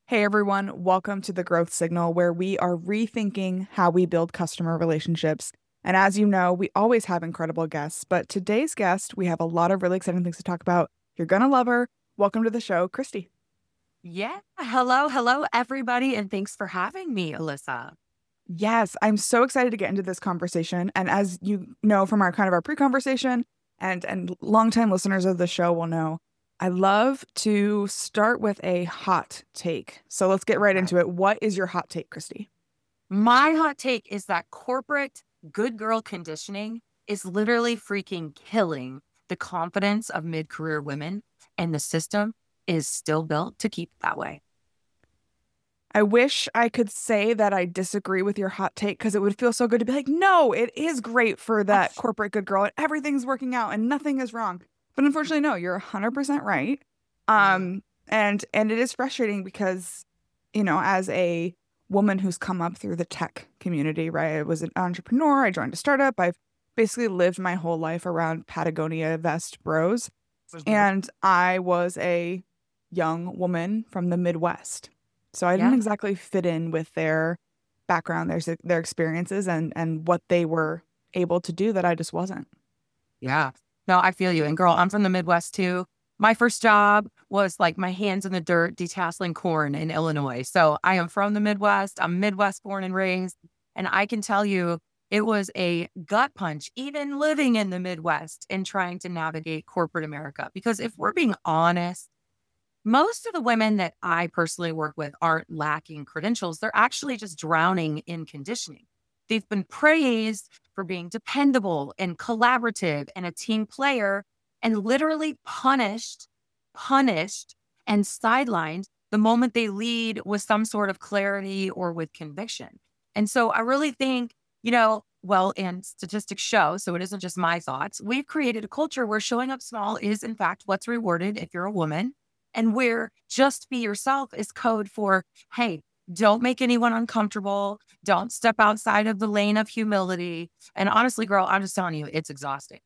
Hey everyone, welcome to the Growth Signal, where we are rethinking how we build customer relationships. And as you know, we always have incredible guests, but today's guest, we have a lot of really exciting things to talk about. You're gonna love her. Welcome to the show, Christy. Yeah. Hello, everybody. And thanks for having me, Alyssa. Yes, I'm so excited to get into this conversation. And as you know from our pre-conversation and longtime listeners of the show will know, I love to start with a hot take. So let's get right Okay. into it. What is your hot take, Christy? My hot take is that corporate good girl conditioning is literally freaking killing the confidence of mid career women, and the system is still built to keep it that way. I wish I could say that I disagree with your hot take because it would feel so good to be like, no, it is great for that corporate good girl and everything's working out and nothing is wrong. But unfortunately, no, you're 100% right. Mm. And it is frustrating because, as a woman who's come up through the tech community, right? I was an entrepreneur, I joined a startup. I've basically lived my whole life around Patagonia vest bros, Mhm. and I was a young woman from the Midwest. So I didn't Yeah. exactly fit in with their background, their experiences and what they were able to do that I just wasn't. Yeah. No, I feel you. And girl, I'm from the Midwest too. My first job was like my hands in the dirt detasseling corn in Illinois. So I am from the Midwest. I'm Midwest born and raised. And I can tell you it was a gut punch, even living in the Midwest and trying to navigate corporate America. Because if we're being honest, most of the women that I personally work with aren't lacking credentials. They're actually just drowning in conditioning. They've been praised for being dependable and collaborative and a team player, and literally punished and sidelined the moment they lead with some sort of clarity or with conviction. And so I really think, well, and statistics show, so it isn't just my thoughts, we've created a culture where showing up small is, in fact, what's rewarded if you're a woman, and where just be yourself is code for, hey, don't make anyone uncomfortable. Don't step outside of the lane of humility. And honestly, girl, I'm just telling you, it's exhausting.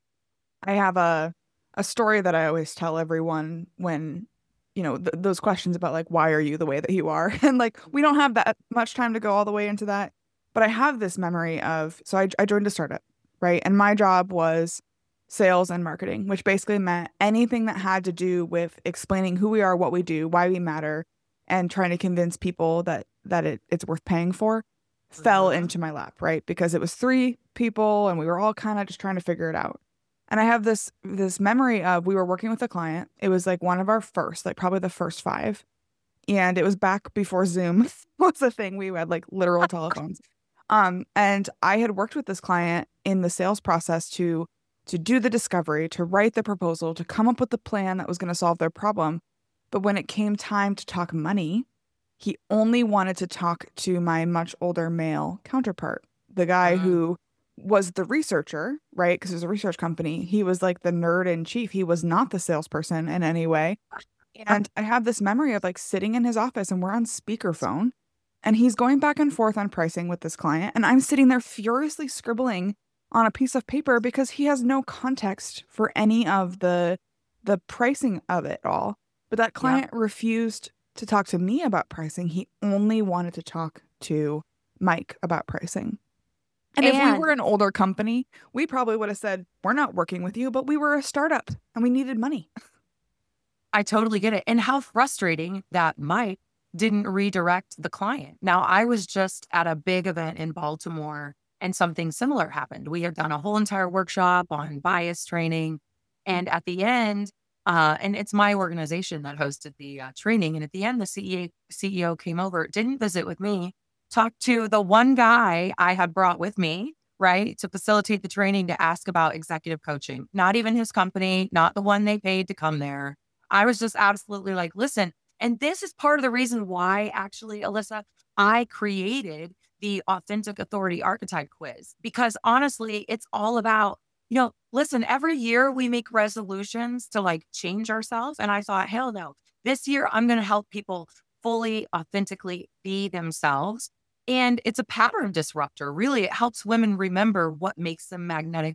I have a story that I always tell everyone when, those questions about like why are you the way that you are? And like we don't have that much time to go all the way into that, but I have this memory of I joined a startup, right? And my job was sales and marketing, which basically meant anything that had to do with explaining who we are, what we do, why we matter, and trying to convince people that it's worth paying for fell Mhm. into my lap, right? Because it was three people and we were all kind of just trying to figure it out. And I have this memory of we were working with a client. It was like one of our first, like probably the first five. And it was back before Zoom was a thing. We had like literal telephones. And I had worked with this client in the sales process to do the discovery, to write the proposal, to come up with the plan that was going to solve their problem. But when it came time to talk money, he only wanted to talk to my much older male counterpart, the guy Mm. who was the researcher, right? Because it was a research company. He was like the nerd in chief. He was not the salesperson in any way. And I have this memory of like sitting in his office and we're on speakerphone and he's going back and forth on pricing with this client. And I'm sitting there furiously scribbling on a piece of paper because he has no context for any of the pricing of it all. But that Yep. client refused to talk to me about pricing. He only wanted to talk to Mike about pricing. And if we And were an older company, we probably would have said, we're not working with you, but we were a startup and we needed money. I totally get it. And how frustrating that Mike didn't redirect the client. Now, I was just at a big event in Baltimore and something similar happened. We had done a whole entire workshop on bias training. And at the end, and it's my organization that hosted the training. And at the end, the CEO came over, didn't visit with me, talked to the one guy I had brought with me, right, to facilitate the training to ask about executive coaching. Not even his company, not the one they paid to come there. I was just absolutely like, listen, and this is part of the reason why, actually, Alyssa, I created the Authentic Authority Archetype quiz, because honestly, it's all about, listen, every year we make resolutions to like change ourselves. And I thought, hell no, this year I'm going to help people fully, authentically be themselves. And it's a pattern disruptor. Really, it helps women remember what makes them magnetic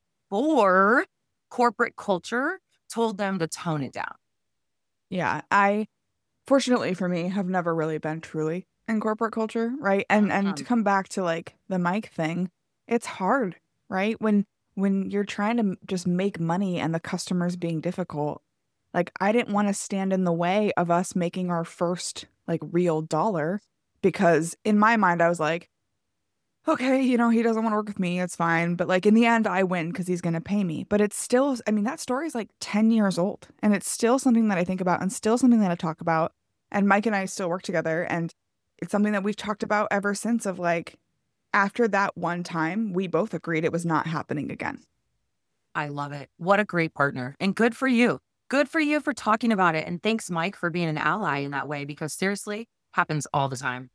before corporate culture told them to tone it down. Yeah, I fortunately for me, have never really been truly in corporate culture, right? And to come back to like the Mike thing, it's hard, right? When you're trying to just make money and the customer's being difficult. Like I didn't want to stand in the way of us making our first like real dollar because in my mind I was like, okay, he doesn't want to work with me. It's fine. But like in the end, I win because he's going to pay me. But it's still, I mean, that story is like 10 years old and it's still something that I think about and still something that I talk about. And Mike and I still work together. And it's something that we've talked about ever since of like, after that one time, we both agreed it was not happening again. I love it. What a great partner. And good for you. Good for you for talking about it. And thanks, Mike, for being an ally in that way, because seriously, happens all the time.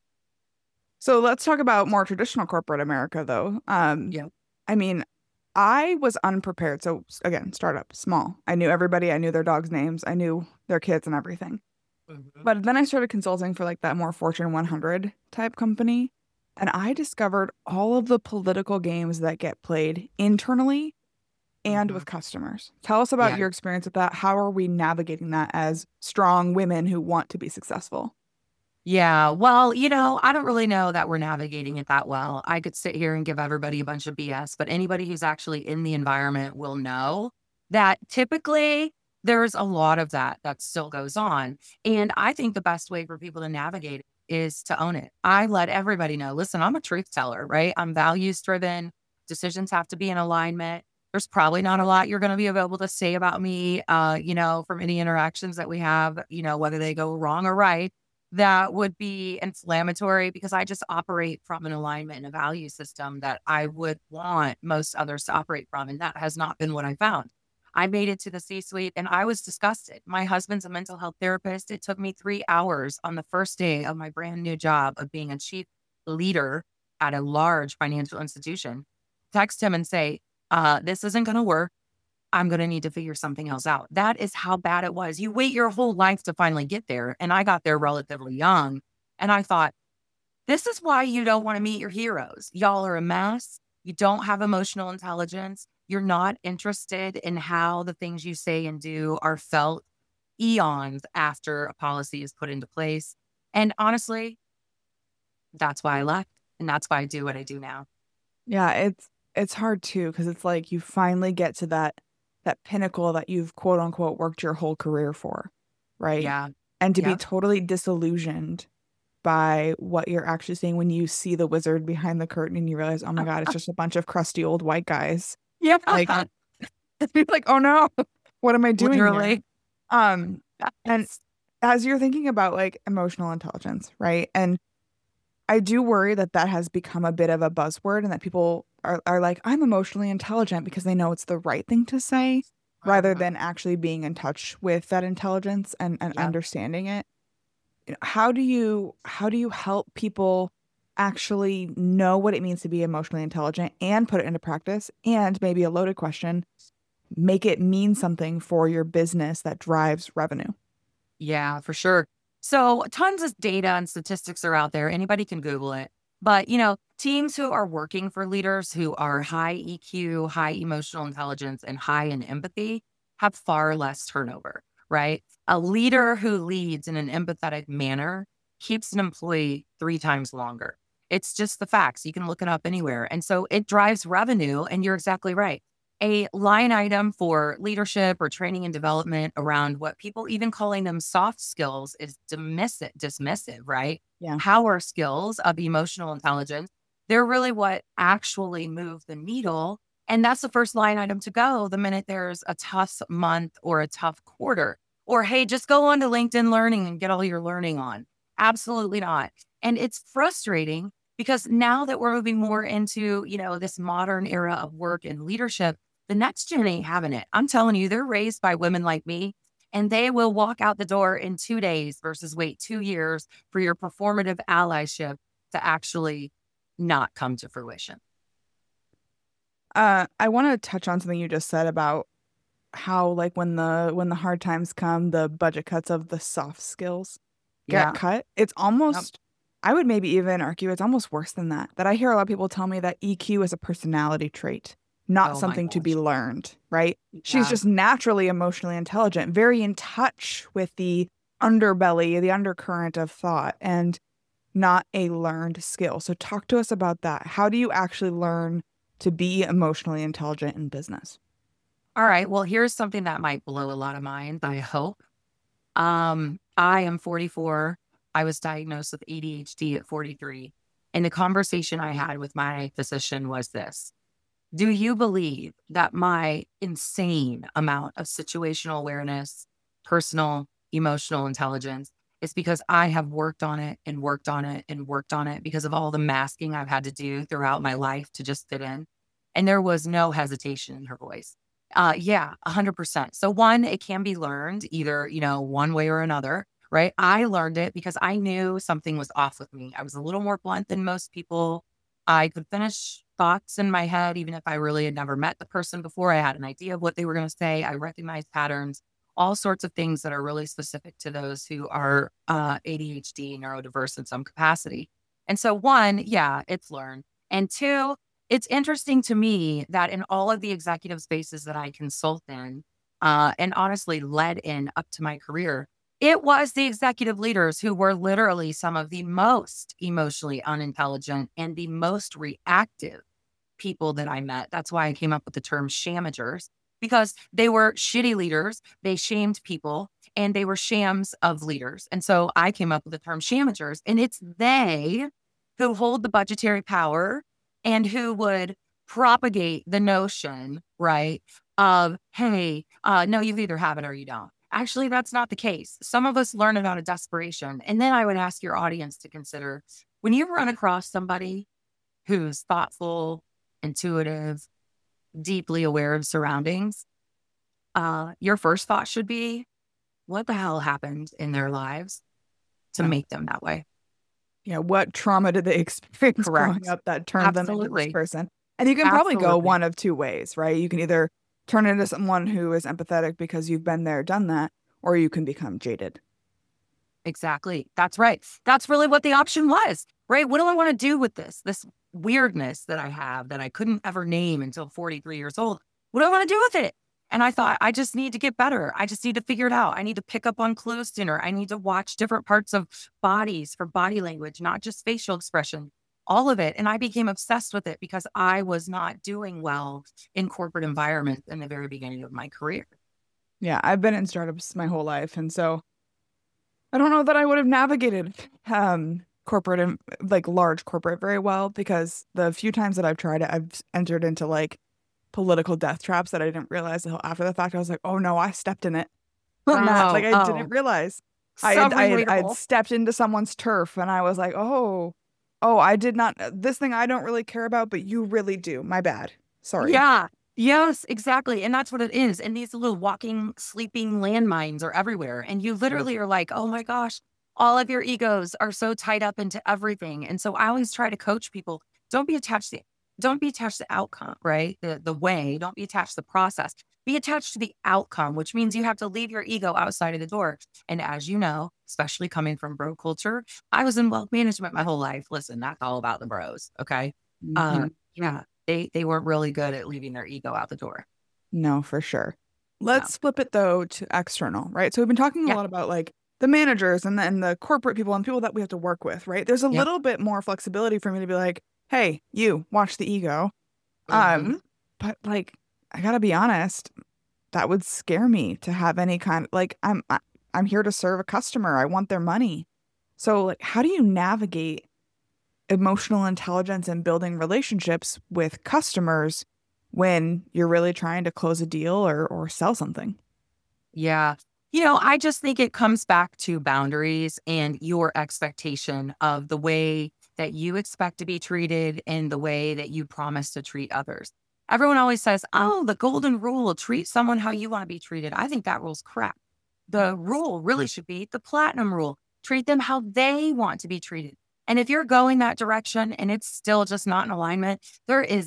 So let's talk about more traditional corporate America, though. Yeah. I mean, I was unprepared. So again, startup, small. I knew everybody. I knew their dogs' names. I knew their kids and everything. But then I started consulting for like that more Fortune 100 type company. And I discovered all of the political games that get played internally and with customers. Tell us about Yeah. your experience with that. How are we navigating that as strong women who want to be successful? Yeah. Well, I don't really know that we're navigating it that well. I could sit here and give everybody a bunch of BS, but anybody who's actually in the environment will know that typically there's a lot of that still goes on. And I think the best way for people to navigate it is to own it. I let everybody know, listen, I'm a truth teller, right? I'm values driven. Decisions have to be in alignment. There's probably not a lot you're going to be able to say about me, from any interactions that we have, whether they go wrong or right, that would be inflammatory, because I just operate from an alignment and a value system that I would want most others to operate from. And that has not been what I found. I made it to the C-suite and I was disgusted. My husband's a mental health therapist. It took me 3 hours on the first day of my brand new job of being a chief leader at a large financial institution. Text him and say, this isn't going to work. I'm going to need to figure something else out. That is how bad it was. You wait your whole life to finally get there. And I got there relatively young. And I thought, this is why you don't want to meet your heroes. Y'all are a mess. You don't have emotional intelligence. You're not interested in how the things you say and do are felt eons after a policy is put into place. And honestly, that's why I left. And that's why I do what I do now. Yeah, it's hard too because it's like you finally get to that pinnacle that you've quote unquote worked your whole career for, right? Yeah. And to be Yeah. totally disillusioned by what you're actually seeing when you see the wizard behind the curtain and you realize, oh my God, it's just a bunch of crusty old white guys. Yeah. Like it's like, oh no, what am I doing here? Literally. And as you're thinking about like emotional intelligence, right? And I do worry that that has become a bit of a buzzword and that people are like, I'm emotionally intelligent because they know it's the right thing to say rather than actually being in touch with that intelligence and Yeah. understanding it. How do you help people actually know what it means to be emotionally intelligent and put it into practice? And maybe a loaded question, make it mean something for your business that drives revenue. Yeah, for sure. So tons of data and statistics are out there. Anybody can Google it. But, teams who are working for leaders who are high EQ, high emotional intelligence, and high in empathy have far less turnover, right? A leader who leads in an empathetic manner keeps an employee 3 times longer. It's just the facts. You can look it up anywhere. And so it drives revenue. And you're exactly right. A line item for leadership or training and development around what people even calling them soft skills is dismissive, right? Yeah. Power skills of emotional intelligence, they're really what actually move the needle. And that's the first line item to go the minute there's a tough month or a tough quarter. Or, hey, just go on to LinkedIn Learning and get all your learning on. Absolutely not. And it's frustrating because now that we're moving more into, this modern era of work and leadership, the next gen ain't having it. I'm telling you, they're raised by women like me, and they will walk out the door in 2 days versus wait 2 years for your performative allyship to actually not come to fruition. I want to touch on something you just said about how like when the hard times come, the budget cuts of the soft skills get cut. It's almost I would maybe even argue it's almost worse than that. That I hear a lot of people tell me that EQ is a personality trait, not Oh my something to be gosh. learned, right? She's Yeah. just naturally emotionally intelligent, very in touch with the underbelly, the undercurrent of thought, and not a learned skill. So talk to us about that. How do you actually learn to be emotionally intelligent in business? All right. Well, here's something that might blow a lot of minds, I hope. I am 44. I was diagnosed with ADHD at 43. And the conversation I had with my physician was this: do you believe that my insane amount of situational awareness, personal, emotional intelligence is because I have worked on it and worked on it and worked on it because of all the masking I've had to do throughout my life to just fit in? And there was no hesitation in her voice. Yeah, 100%. So one, it can be learned either, one way or another, right? I learned it because I knew something was off with me. I was a little more blunt than most people. I could finish thoughts in my head, even if I really had never met the person before. I had an idea of what they were going to say. I recognized patterns, all sorts of things that are really specific to those who are ADHD, neurodiverse in some capacity. And so one, yeah, it's learned. And two, it's interesting to me that in all of the executive spaces that I consult in, and honestly led in up to my career, it was the executive leaders who were literally some of the most emotionally unintelligent and the most reactive people that I met. That's why I came up with the term shamagers, because they were shitty leaders. They shamed people and they were shams of leaders. And so I came up with the term shamagers, and it's they who hold the budgetary power and who would propagate the notion, right, of, hey, no, you either have it or you don't. Actually, that's not the case. Some of us learn it out of desperation. And then I would ask your audience to consider, when you run across somebody who's thoughtful, intuitive, deeply aware of surroundings, your first thought should be, what the hell happened in their lives to make them that way? Yeah, what trauma did they experience growing Correct. up that turned them into this Absolutely. person? And you can probably go Absolutely. one of two ways, right? You can either turn into someone who is empathetic because you've been there, done that, or you can become jaded. Exactly. That's right. That's really what the option was, right? What do I want to do with this weirdness that I have that I couldn't ever name until 43 years old? What do I want to do with it? And I thought, I just need to get better. I just need to figure it out. I need to pick up on clues sooner. I need to watch different parts of bodies for body language, not just facial expression, all of it. And I became obsessed with it because I was not doing well in corporate environments in the very beginning of my career. Yeah, I've been in startups my whole life, and so I don't know that I would have navigated corporate and like large corporate very well, because the few times that I've tried it, I've entered into like political death traps that I didn't realize until after the fact. I was like, oh no, I stepped in it. On that, like Oh, I didn't oh, realize so I had relatable. stepped into someone's turf, and I was like, oh, I did not, this thing I don't really care about, but you really do. My bad. Sorry. Yeah. Yes, exactly. And that's what it is. And these little walking, sleeping landmines are everywhere. And you literally are like, oh my gosh, all of your egos are so tied up into everything. And so I always try to coach people, don't be attached to don't be attached to the outcome, right? The way, don't be attached to the process. Be attached to the outcome, which means you have to leave your ego outside of the door. And as you know, especially coming from bro culture, I was in wealth management my whole life. Listen, that's all about the bros. Okay. Hmm. Yeah, they weren't really good at leaving their ego out the door. No, for sure. Yeah. Let's flip it though to external, right? So we've been talking a Yeah. lot about like the managers and the corporate people and people that we have to work with, right? There's a Yep. little bit more flexibility for me to be like, hey, you watch the ego. Hmm. But like I gotta be honest, that would scare me to have any kind of like I'm here to serve a customer. I want their money. So like how do you navigate emotional intelligence and building relationships with customers when you're really trying to close a deal or sell something? Yeah. I just think it comes back to boundaries and your expectation of the way that you expect to be treated and the way that you promise to treat others. Everyone always says, oh, the golden rule, treat someone how you want to be treated. I think that rule's crap. The rule really should be the platinum rule. Treat them how they want to be treated. And if you're going that direction and it's still just not in alignment, there is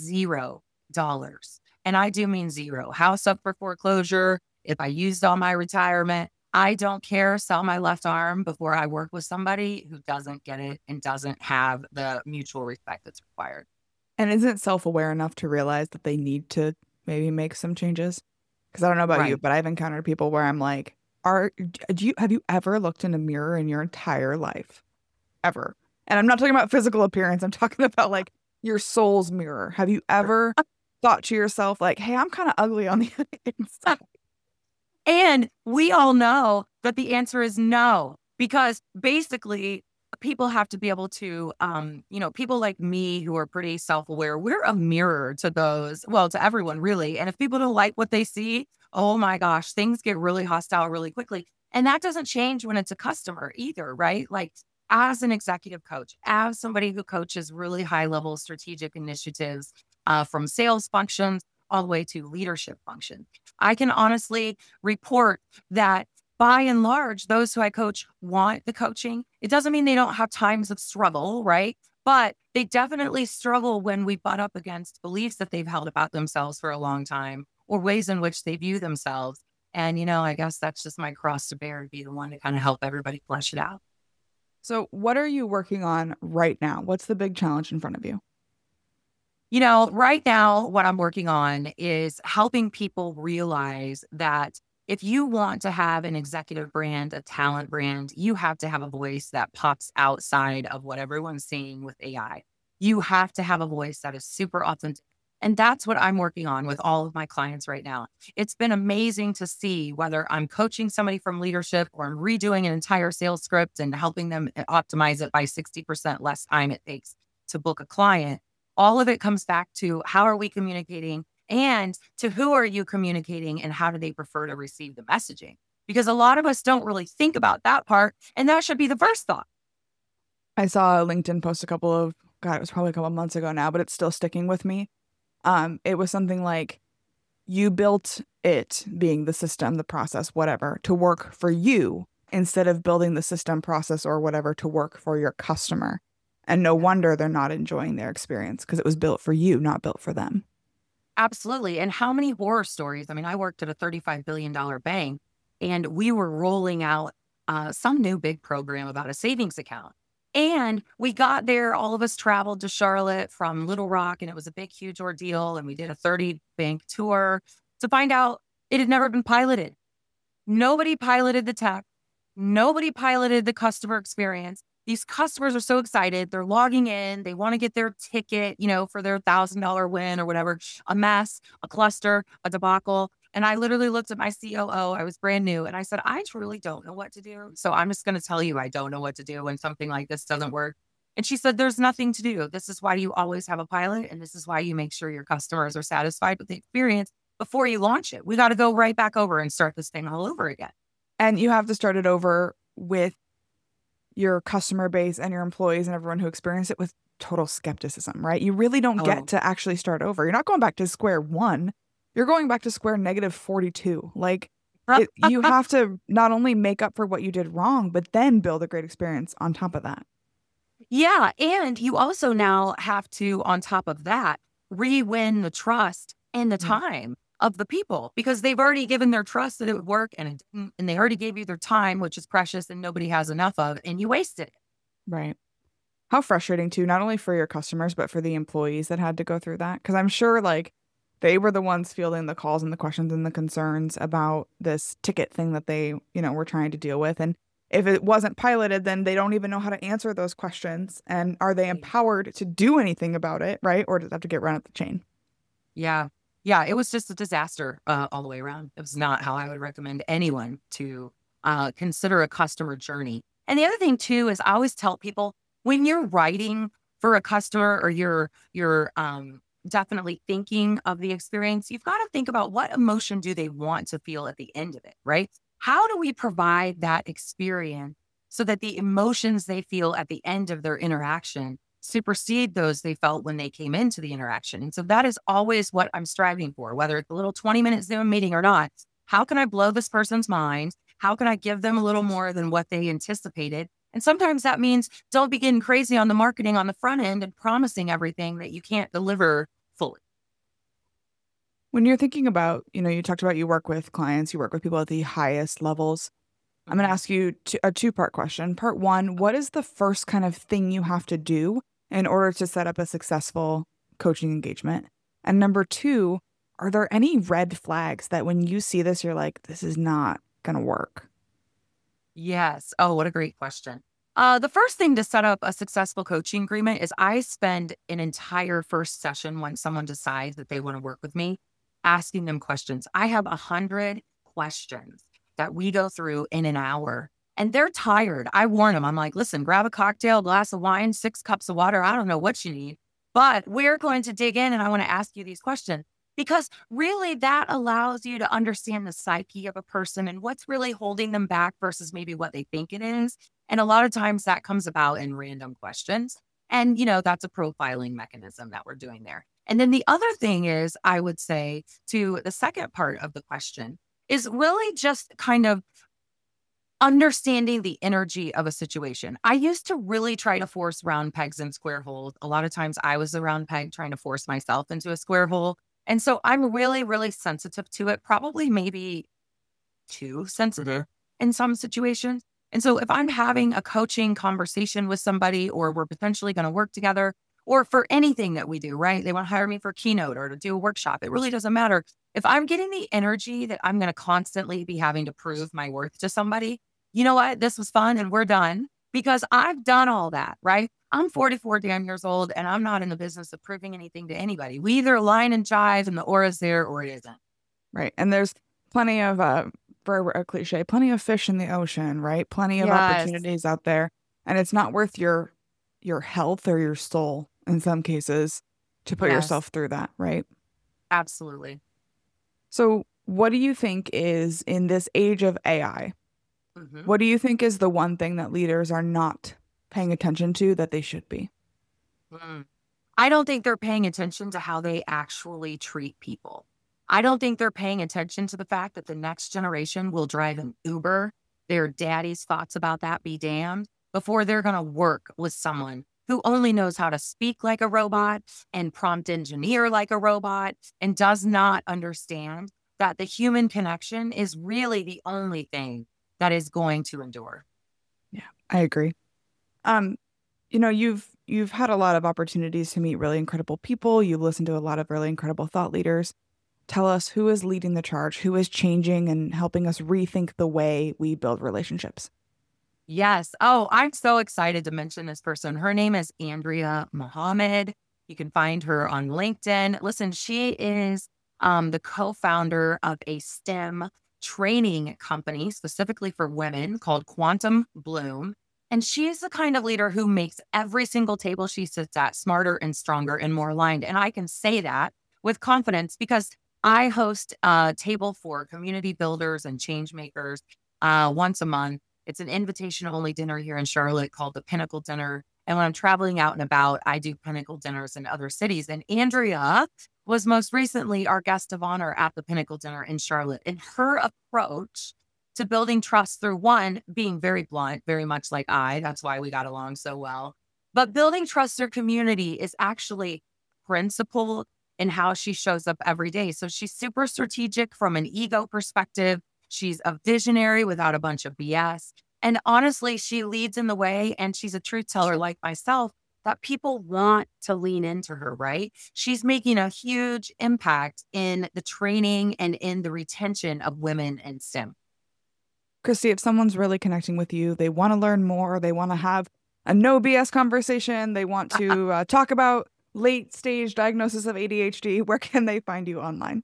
$0. And I do mean zero. House up for foreclosure. If I used all my retirement, I don't care. Sell my left arm before I work with somebody who doesn't get it and doesn't have the mutual respect that's required. And isn't self-aware enough to realize that they need to maybe make some changes? Because I don't know about you, Right. but I've encountered people where I'm like, Have you ever looked in a mirror in your entire life? Ever? And I'm not talking about physical appearance. I'm talking about like your soul's mirror. Have you ever thought to yourself like, hey, I'm kind of ugly on the inside? And we all know that the answer is no, because basically people have to be able to, people like me who are pretty self-aware, we're a mirror to those, well, to everyone really. And if people don't like what they see, oh my gosh, things get really hostile really quickly. And that doesn't change when it's a customer either, right? Like as an executive coach, as somebody who coaches really high level strategic initiatives from sales functions all the way to leadership functions, I can honestly report that by and large, those who I coach want the coaching. It doesn't mean they don't have times of struggle, right? But they definitely struggle when we butt up against beliefs that they've held about themselves for a long time or ways in which they view themselves. And, I guess that's just my cross to bear, to be the one to kind of help everybody flesh it out. So, what are you working on right now? What's the big challenge in front of you? Right now, what I'm working on is helping people realize that if you want to have an executive brand, a talent brand, you have to have a voice that pops outside of what everyone's seeing with AI. You have to have a voice that is super authentic. And that's what I'm working on with all of my clients right now. It's been amazing to see whether I'm coaching somebody from leadership or I'm redoing an entire sales script and helping them optimize it by 60% less time it takes to book a client. All of it comes back to how are we communicating and to who are you communicating and how do they prefer to receive the messaging? Because a lot of us don't really think about that part. And that should be the first thought. I saw a LinkedIn post it was probably a couple of months ago now, but it's still sticking with me. It was something like, you built it, being the system, the process, whatever, to work for you instead of building the system, process, or whatever to work for your customer. And no wonder they're not enjoying their experience because it was built for you, not built for them. Absolutely. And how many horror stories? I mean, I worked at a $35 billion bank and we were rolling out some new big program about a savings account. And we got there, all of us traveled to Charlotte from Little Rock, and it was a big, huge ordeal. And we did a 30 bank tour to find out it had never been piloted. Nobody piloted the tech. Nobody piloted the customer experience. These customers are so excited. They're logging in. They want to get their ticket, for their $1,000 win or whatever, a mess, a cluster, a debacle. And I literally looked at my COO. I was brand new. And I said, I truly don't know what to do. So I'm just going to tell you, I don't know what to do when something like this doesn't work. And she said, there's nothing to do. This is why you always have a pilot. And this is why you make sure your customers are satisfied with the experience before you launch it. We got to go right back over and start this thing all over again. And you have to start it over with your customer base and your employees and everyone who experienced it with total skepticism, right? You really don't get to actually start over. You're not going back to square one. You're going back to square negative 42. Like you have to not only make up for what you did wrong, but then build a great experience on top of that. Yeah. And you also now have to, on top of that, re-win the trust and the time of the people, because they've already given their trust that it would work and it didn't, and they already gave you their time, which is precious and nobody has enough of, and you wasted it. Right. How frustrating too, not only for your customers, but for the employees that had to go through that. Because I'm sure like they were the ones fielding the calls and the questions and the concerns about this ticket thing that they, were trying to deal with. And if it wasn't piloted, then they don't even know how to answer those questions. And are they empowered to do anything about it, right? Or does it have to get run up the chain? Yeah. Yeah, it was just a disaster all the way around. It was not how I would recommend anyone to consider a customer journey. And the other thing too is I always tell people, when you're writing for a customer or you're definitely thinking of the experience, you've got to think about what emotion do they want to feel at the end of it, right? How do we provide that experience so that the emotions they feel at the end of their interaction supersede those they felt when they came into the interaction? And so that is always what I'm striving for, whether it's a little 20-minute Zoom meeting or not. How can I blow this person's mind? How can I give them a little more than what they anticipated? And sometimes that means don't be getting crazy on the marketing on the front end and promising everything that you can't deliver fully. When you're thinking about, you talked about you work with clients, you work with people at the highest levels. I'm going to ask you a two-part question. Part one, what is the first kind of thing you have to do in order to set up a successful coaching engagement? And number two, are there any red flags that when you see this, you're like, this is not going to work? Yes. Oh, what a great question. The first thing to set up a successful coaching agreement is I spend an entire first session when someone decides that they want to work with me, asking them questions. I have 100 questions that we go through in an hour, and they're tired. I warn them. I'm like, listen, grab a cocktail, glass of wine, 6 cups of water. I don't know what you need, but we're going to dig in, and I want to ask you these questions. Because really, that allows you to understand the psyche of a person and what's really holding them back versus maybe what they think it is. And a lot of times that comes about in random questions. And, that's a profiling mechanism that we're doing there. And then the other thing is, I would say to the second part of the question is really just kind of understanding the energy of a situation. I used to really try to force round pegs in square holes. A lot of times I was the round peg trying to force myself into a square hole. And so I'm really, really sensitive to it, probably maybe too sensitive in some situations. And so if I'm having a coaching conversation with somebody, or we're potentially going to work together, or for anything that we do, right? They want to hire me for a keynote or to do a workshop. It really doesn't matter. If I'm getting the energy that I'm going to constantly be having to prove my worth to somebody, you know what? This was fun and we're done, because I've done all that, right? I'm 44 damn years old and I'm not in the business of proving anything to anybody. We either align and jive and the aura's there, or it isn't. Right. And there's plenty of, for a cliche, plenty of fish in the ocean, right? Plenty of Yes. opportunities out there. And it's not worth your health or your soul in some cases to put Yes, yourself through that, right? absolutely. So what do you think is, in this age of AI, hmm what do you think is the one thing that leaders are not paying attention to that they should be? Mm. I don't think they're paying attention to how they actually treat people. I don't think they're paying attention to the fact that the next generation will drive an Uber. Their daddy's thoughts about that be damned, before they're going to work with someone who only knows how to speak like a robot and prompt engineer like a robot, and does not understand that the human connection is really the only thing that is going to endure. Yeah, I agree. Um, you've had a lot of opportunities to meet really incredible people. You've listened to a lot of really incredible thought leaders. Tell us, who is leading the charge, who is changing and helping us rethink the way we build relationships. Yes. Oh, I'm so excited to mention this person. Her name is Andrea Mohammed. You can find her on LinkedIn. Listen, she is the co-founder of a STEM training company specifically for women called Quantum Bloom. And she is the kind of leader who makes every single table she sits at smarter and stronger and more aligned. And I can say that with confidence because I host a table for community builders and change makers once a month. It's an invitation only dinner here in Charlotte called the Pinnacle Dinner. And when I'm traveling out and about, I do Pinnacle dinners in other cities. And Andrea was most recently our guest of honor at the Pinnacle Dinner in Charlotte. And her approach to building trust through, one, being very blunt, very much like that's why we got along so well. But building trust through community is actually principled in how she shows up every day. So she's super strategic from an ego perspective. She's a visionary without a bunch of BS. And honestly, she leads in the way, and she's a truth teller like myself that people want to lean into her, right? She's making a huge impact in the training and in the retention of women in STEM. Christy, if someone's really connecting with you, they want to learn more, they want to have a no BS conversation, they want to talk about late stage diagnosis of ADHD, where can they find you online?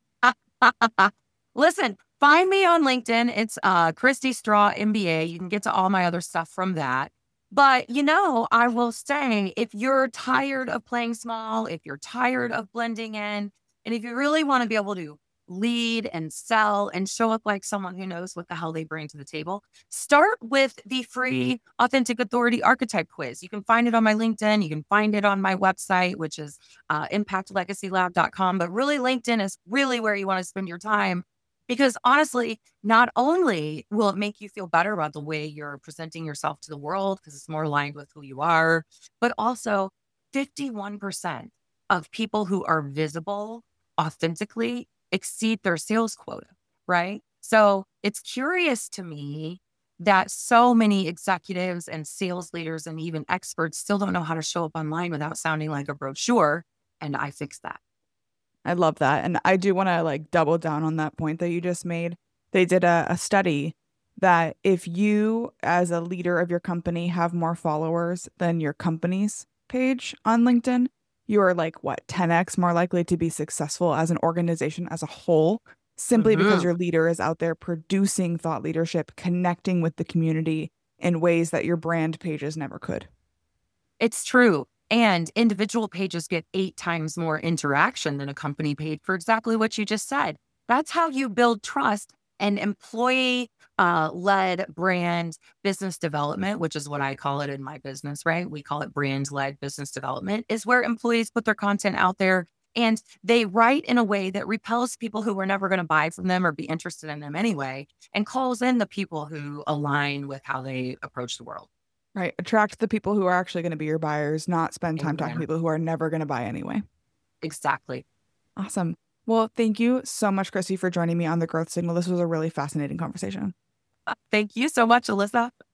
Listen, find me on LinkedIn. It's Christy Straw MBA. You can get to all my other stuff from that. But, I will say, if you're tired of playing small, if you're tired of blending in, and if you really want to be able to lead and sell and show up like someone who knows what the hell they bring to the table, start with the free Authentic Authority Archetype Quiz. You can find it on my LinkedIn. You can find it on my website, which is impactlegacylab.com. But really, LinkedIn is really where you want to spend your time. Because honestly, not only will it make you feel better about the way you're presenting yourself to the world, because it's more aligned with who you are, but also 51% of people who are visible authentically exceed their sales quota, right? So it's curious to me that so many executives and sales leaders and even experts still don't know how to show up online without sounding like a brochure. And I fixed that. I love that. And I do want to double down on that point that you just made. They did a study that if you, as a leader of your company, have more followers than your company's page on LinkedIn, you are like, what, 10x more likely to be successful as an organization as a whole, simply because Hmm. your leader is out there producing thought leadership, connecting with the community in ways that your brand pages never could. It's true. And individual pages get 8 times more interaction than a company page for exactly what you just said. That's how you build trust and employee led brand business development, which is what I call it in my business, right? We call it brand led business development, is where employees put their content out there and they write in a way that repels people who were never going to buy from them or be interested in them anyway, and calls in the people who align with how they approach the world. Right. Attract the people who are actually going to be your buyers, not spend time talking to Amen. people who are never going to buy anyway. Exactly. Awesome. Well, thank you so much, Chrissy, for joining me on the Growth Signal. This was a really fascinating conversation. Thank you so much, Alyssa.